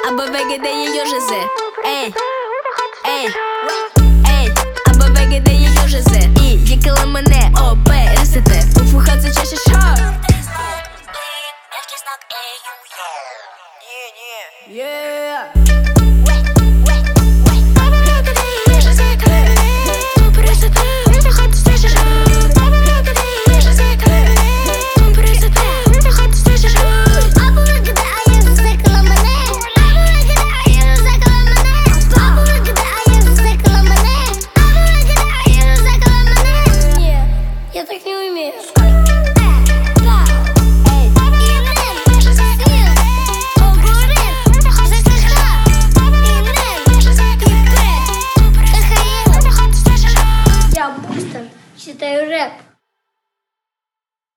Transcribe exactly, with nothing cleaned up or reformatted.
або вигидає южизи. Ей, ей, ей, або вигидає южизи. І їкали мене опересити. У фуха це чаще шо. Ні, ні. Yeah.